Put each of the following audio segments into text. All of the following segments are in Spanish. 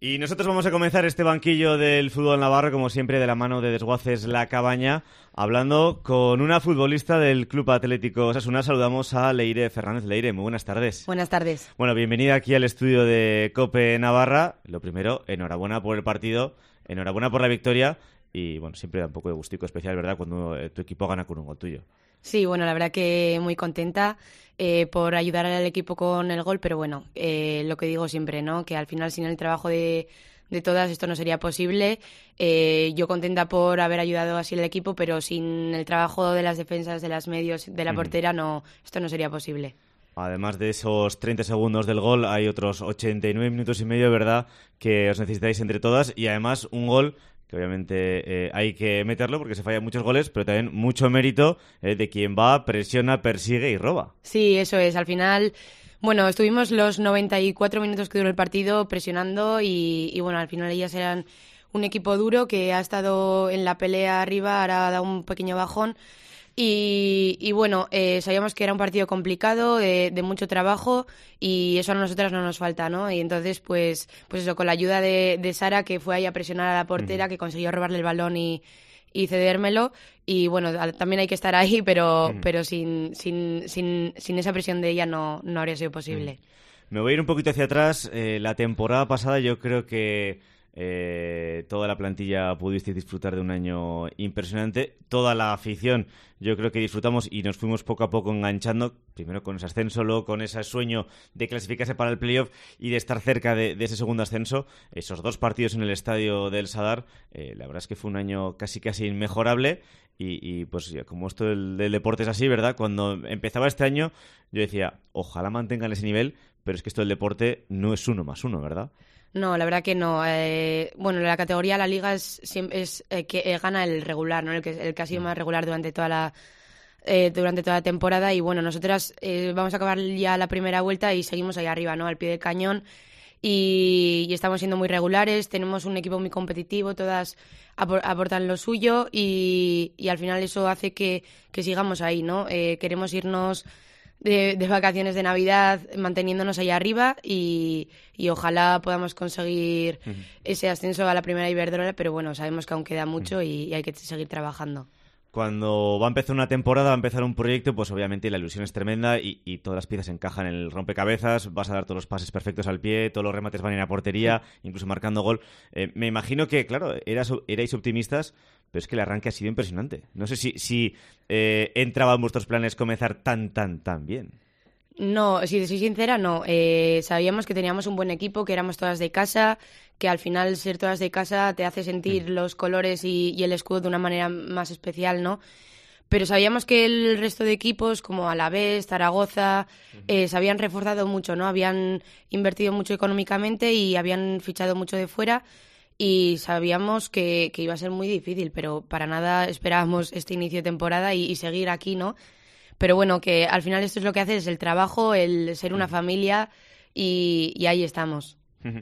Y nosotros vamos a comenzar este banquillo del fútbol navarro, como siempre, de la mano de Desguaces La Cabaña, hablando con una futbolista del Club Atlético Osasuna. Saludamos a Leire Fernández. Leire, muy buenas tardes. Buenas tardes. Bueno, bienvenida aquí al estudio de COPE Navarra. Lo primero, enhorabuena por el partido, enhorabuena por la victoria y, bueno, siempre da un poco de gustico especial, ¿verdad?, cuando tu equipo gana con un gol tuyo. Sí, bueno, la verdad que muy contenta por ayudar al equipo con el gol, pero bueno, lo que digo siempre, ¿no? Que al final sin el trabajo de todas esto no sería posible. Yo contenta por haber ayudado así al equipo, pero sin el trabajo de las defensas, de las medios, de la portera, esto no sería posible. Además de esos 30 segundos del gol, hay otros 89 minutos y medio, ¿verdad?, que os necesitáis entre todas, y además un gol que obviamente hay que meterlo porque se fallan muchos goles, pero también mucho mérito de quien va, presiona, persigue y roba. Sí, eso es. Al final, bueno, estuvimos los 94 minutos que duró el partido presionando y bueno, al final ellas eran un equipo duro que ha estado en la pelea arriba, ahora ha dado un pequeño bajón. Y bueno, sabíamos que era un partido complicado, de mucho trabajo, y eso a nosotras no nos falta, ¿no? Y entonces, pues eso, con la ayuda de Sara, que fue ahí a presionar a la portera, que consiguió robarle el balón y cedérmelo. Y bueno, también hay que estar ahí, pero sin esa presión de ella no habría sido posible. Me voy a ir un poquito hacia atrás. La temporada pasada yo creo que toda la plantilla pudisteis disfrutar de un año impresionante. Toda la afición yo creo que disfrutamos y nos fuimos poco a poco enganchando, primero con ese ascenso, luego con ese sueño de clasificarse para el playoff y de estar cerca de ese segundo ascenso. Esos 2 partidos en el estadio del Sadar, la verdad es que fue un año casi inmejorable. Y pues como esto del deporte es así, ¿verdad? Cuando empezaba este año yo decía, ojalá mantengan ese nivel, pero es que esto del deporte no es 1+1, ¿verdad? No, la verdad que no. Bueno, la categoría, la liga es que gana el regular, ¿no? El que ha sido más regular durante toda la temporada. Y bueno, nosotras vamos a acabar ya la primera vuelta y seguimos ahí arriba, ¿no? Al pie del cañón. Y estamos siendo muy regulares. Tenemos un equipo muy competitivo, todas aportan lo suyo y al final eso hace que sigamos ahí, ¿no? Queremos irnos de vacaciones de Navidad manteniéndonos ahí arriba y ojalá podamos conseguir ese ascenso a la primera Iberdrola, pero bueno, sabemos que aún queda mucho y hay que seguir trabajando. Cuando va a empezar una temporada, va a empezar un proyecto, pues obviamente la ilusión es tremenda y todas las piezas encajan en el rompecabezas, vas a dar todos los pases perfectos al pie, todos los remates van a ir a portería, incluso marcando gol. Me imagino que, claro, erais optimistas, pero es que el arranque ha sido impresionante. No sé si entraba en vuestros planes comenzar tan bien. No, si te soy sincera, no. Sabíamos que teníamos un buen equipo, que éramos todas de casa, que al final ser todas de casa te hace sentir los colores y el escudo de una manera más especial, ¿no? Pero sabíamos que el resto de equipos, como Alavés, Zaragoza, se habían reforzado mucho, ¿no? Habían invertido mucho económicamente y habían fichado mucho de fuera y sabíamos que iba a ser muy difícil, pero para nada esperábamos este inicio de temporada y seguir aquí, ¿no? Pero bueno, que al final esto es lo que hace, es el trabajo, el ser una familia y ahí estamos.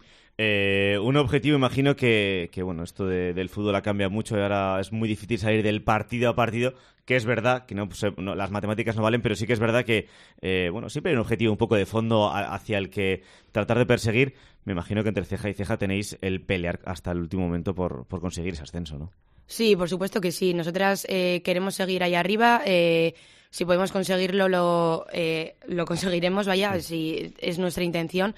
Un objetivo, imagino que bueno, esto del fútbol ha cambiado mucho y ahora es muy difícil salir del partido a partido, que es verdad que no, las matemáticas no valen, pero sí que es verdad que bueno, siempre hay un objetivo un poco de fondo hacia el que tratar de perseguir. Me imagino que entre ceja y ceja tenéis el pelear hasta el último momento por conseguir ese ascenso, ¿no? Sí, por supuesto que sí. Nosotras queremos seguir ahí arriba. Si podemos conseguirlo, lo conseguiremos, vaya, si es nuestra intención.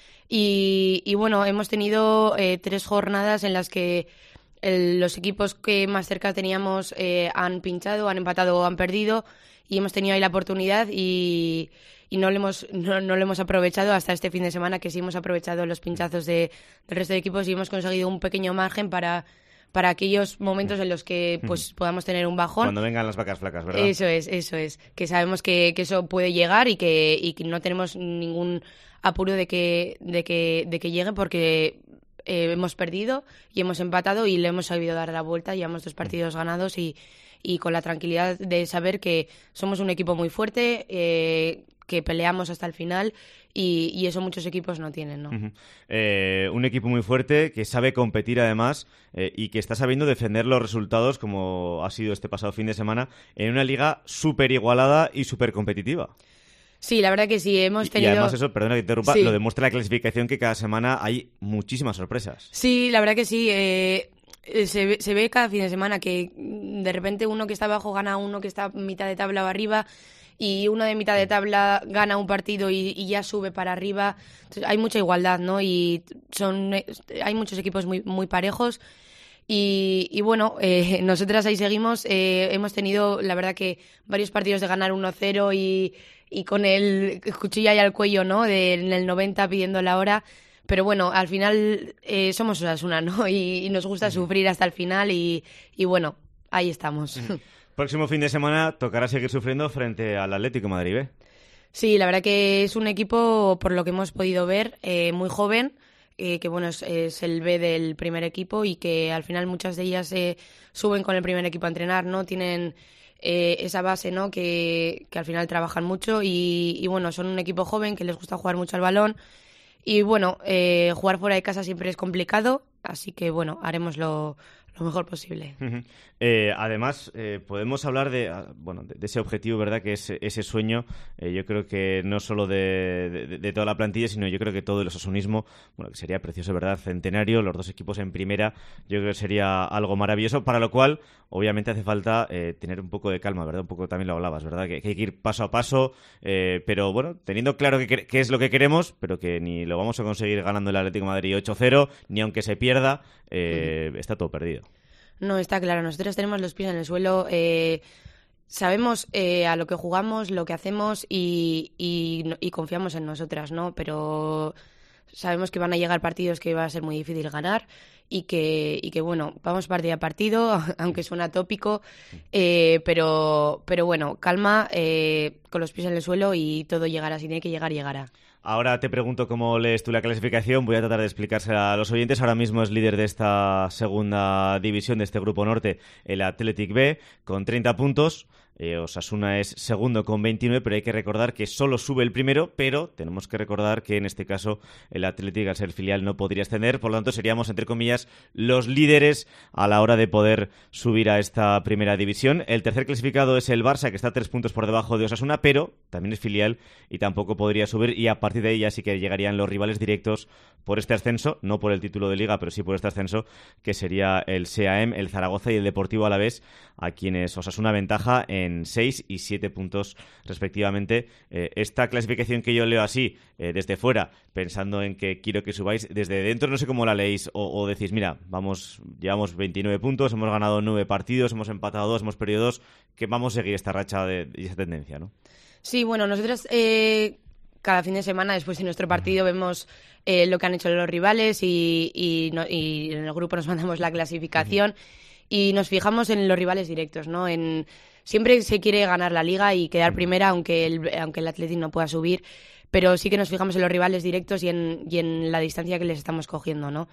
Y bueno, hemos tenido 3 jornadas en las que los equipos que más cerca teníamos han pinchado, han empatado o han perdido y hemos tenido ahí la oportunidad y no lo hemos aprovechado hasta este fin de semana, que sí hemos aprovechado los pinchazos del resto de equipos y hemos conseguido un pequeño margen para aquellos momentos en los que pues podamos tener un bajón. Cuando vengan las vacas flacas, ¿verdad? Eso es. Que sabemos que eso puede llegar y que no tenemos ningún apuro de que llegue porque hemos perdido y hemos empatado y le hemos sabido dar la vuelta. Llevamos 2 partidos ganados y con la tranquilidad de saber que somos un equipo muy fuerte, que peleamos hasta el final y eso muchos equipos no tienen, ¿no? Un equipo muy fuerte que sabe competir además y que está sabiendo defender los resultados como ha sido este pasado fin de semana en una liga súper igualada y súper competitiva. Sí, la verdad que sí, hemos Y tenido... además eso, perdona que te interrumpa, Sí. lo demuestra la clasificación, que cada semana hay muchísimas sorpresas. Sí, la verdad que sí. Se ve cada fin de semana que de repente uno que está abajo gana a uno que está mitad de tabla o arriba, y uno de mitad de tabla gana un partido y ya sube para arriba. Entonces, hay mucha igualdad, ¿no? Y hay muchos equipos muy, muy parejos. Y bueno, nosotras ahí seguimos. Hemos tenido, la verdad, que varios partidos de ganar 1-0 y con el cuchillo ahí al cuello, ¿no? En el 90 pidiendo la hora. Pero bueno, al final somos Osasuna, ¿no? Y nos gusta sufrir hasta el final y bueno, ahí estamos. Próximo fin de semana tocará seguir sufriendo frente al Atlético de Madrid, ¿eh? Sí, la verdad que es un equipo, por lo que hemos podido ver, muy joven, que bueno, es el B del primer equipo y que al final muchas de ellas suben con el primer equipo a entrenar, ¿no? Tienen esa base, ¿no? Que al final trabajan mucho y bueno, son un equipo joven que les gusta jugar mucho al balón y bueno, jugar fuera de casa siempre es complicado, así que bueno, haremos lo mejor posible. Además, podemos hablar de ese objetivo, ¿verdad? Que es ese sueño. Yo creo que no solo de toda la plantilla, sino yo creo que todo el osasunismo, bueno, que sería precioso, ¿verdad? Centenario, los dos equipos en primera, yo creo que sería algo maravilloso, para lo cual, obviamente, hace falta tener un poco de calma, ¿verdad? Un poco también lo hablabas, ¿verdad? Que hay que ir paso a paso, pero bueno, teniendo claro qué es lo que queremos, pero que ni lo vamos a conseguir ganando el Atlético de Madrid 8-0, ni aunque se pierda, está todo perdido. No, está claro. Nosotros tenemos los pies en el suelo. Sabemos a lo que jugamos, lo que hacemos y confiamos en nosotras, ¿no? Pero sabemos que van a llegar partidos que va a ser muy difícil ganar y que bueno, vamos partido a partido, aunque suena tópico, pero bueno, calma, con los pies en el suelo y todo llegará. Si tiene que llegar, llegará. Ahora te pregunto cómo lees tú la clasificación. Voy a tratar de explicársela a los oyentes. Ahora mismo es líder de esta segunda división, de este grupo norte, el Athletic B, con 30 puntos. Osasuna es segundo con 29, pero hay que recordar que solo sube el primero, pero tenemos que recordar que en este caso el Athletic, al ser filial, no podría ascender, por lo tanto seríamos, entre comillas, los líderes a la hora de poder subir a esta primera división. El tercer clasificado es el Barça, que está 3 puntos por debajo de Osasuna, pero también es filial y tampoco podría subir, y a partir de ahí ya sí que llegarían los rivales directos por este ascenso, no por el título de Liga, pero sí por este ascenso, que sería el SEAM, el Zaragoza y el Deportivo Alavés, a quienes Osasuna ventaja en 6 y 7 puntos respectivamente. Esta clasificación que yo leo así, desde fuera, pensando en que quiero que subáis, desde dentro no sé cómo la leéis, o decís, mira, llevamos 29 puntos, hemos ganado 9 partidos, hemos empatado 2, hemos perdido 2, que vamos a seguir esta racha y esa tendencia, ¿no? Sí, bueno, nosotros cada fin de semana, después de nuestro partido, vemos lo que han hecho los rivales y en el grupo nos mandamos la clasificación y nos fijamos en los rivales directos, ¿no? Siempre se quiere ganar la Liga y quedar primera, aunque el Athletic no pueda subir, pero sí que nos fijamos en los rivales directos y en la distancia que les estamos cogiendo, ¿no?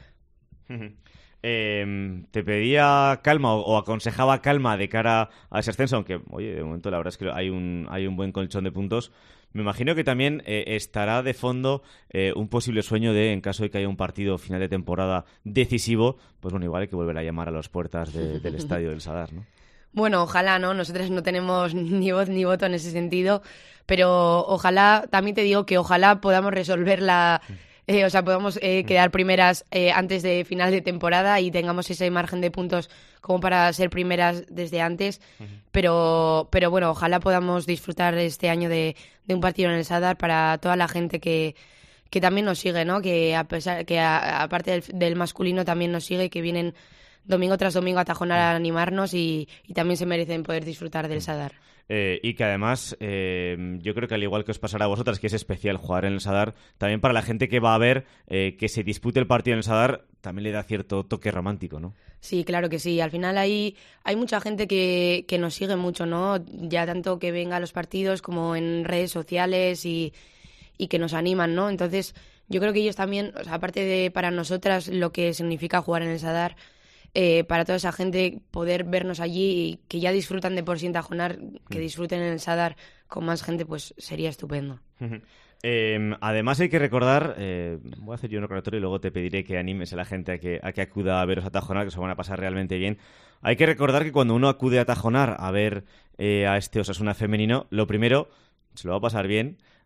Te pedía calma o aconsejaba calma de cara a ese ascenso, aunque, oye, de momento la verdad es que hay un buen colchón de puntos. Me imagino que también estará de fondo un posible sueño de, en caso de que haya un partido final de temporada decisivo, pues bueno, igual hay que volver a llamar a las puertas del estadio del Sadar, ¿no? Bueno, ojalá, ¿no? Nosotros no tenemos ni voz ni voto en ese sentido, pero ojalá, también te digo que ojalá podamos resolverla. Podamos quedar primeras antes de final de temporada y tengamos ese margen de puntos como para ser primeras desde antes. Pero bueno, ojalá podamos disfrutar este año de un partido en el Sadar para toda la gente que también nos sigue, ¿no? Que aparte del masculino también nos sigue, que vienen domingo tras domingo a Tajonar a animarnos y también se merecen poder disfrutar del Sadar. Y que además, yo creo que al igual que os pasará a vosotras, que es especial jugar en el Sadar, también para la gente que va a ver que se dispute el partido en el Sadar, también le da cierto toque romántico, ¿no? Sí, claro que sí. Al final hay mucha gente que nos sigue mucho, ¿no? Ya tanto que venga a los partidos como en redes sociales y que nos animan, ¿no? Entonces, yo creo que ellos también, o sea, aparte de para nosotras lo que significa jugar en el Sadar, para toda esa gente poder vernos allí y que ya disfrutan de por sí en Tajonar, que disfruten en el Sadar con más gente, pues sería estupendo. Además hay que recordar, voy a hacer yo un recordatorio y luego te pediré que animes a la gente a que acuda a veros a Tajonar, que se van a pasar realmente bien. Hay que recordar que cuando uno acude a Tajonar a ver a este Osasuna femenino, lo primero, se lo va a pasar bien,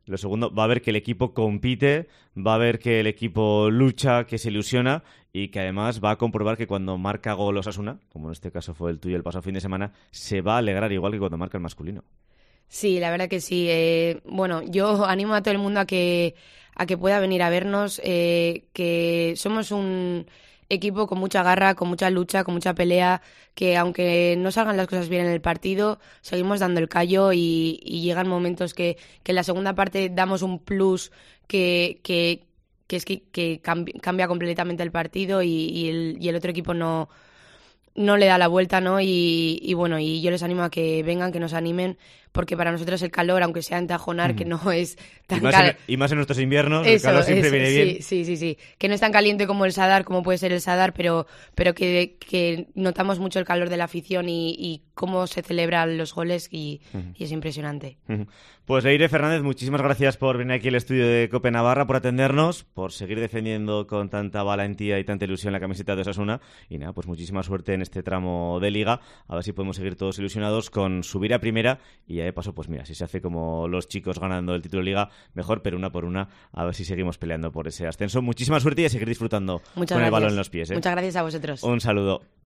Lo segundo, va a ver que el equipo compite, va a ver que el equipo lucha, que se ilusiona y que además va a comprobar que cuando marca gol Osasuna, como en este caso fue el tuyo el pasado fin de semana, se va a alegrar igual que cuando marca el masculino. Sí, la verdad que sí. Bueno, yo animo a todo el mundo a que pueda venir a vernos, que somos un equipo con mucha garra, con mucha lucha, con mucha pelea, que aunque no salgan las cosas bien en el partido, seguimos dando el callo y llegan momentos que en la segunda parte damos un plus que cambia completamente el partido y el otro equipo no le da la vuelta, ¿no? Y bueno, y yo les animo a que vengan, que nos animen, porque para nosotros el calor, aunque sea en Tajonar, que no es tan caliente. Y más en nuestros inviernos, el calor siempre viene bien. Sí. Que no es tan caliente como el Sadar, como puede ser el Sadar, pero que notamos mucho el calor de la afición y cómo se celebran los goles y es impresionante. Pues Leire Fernández, muchísimas gracias por venir aquí al estudio de COPE Navarra, por atendernos, por seguir defendiendo con tanta valentía y tanta ilusión la camiseta de Osasuna. Y nada, pues muchísima suerte en este tramo de Liga. A ver si podemos seguir todos ilusionados con subir a primera y ya de paso, pues mira, si se hace como los chicos ganando el título de Liga, mejor, pero una por una, a ver si seguimos peleando por ese ascenso. Muchísima suerte y a seguir disfrutando con el balón en los pies. Muchas gracias a vosotros. Un saludo.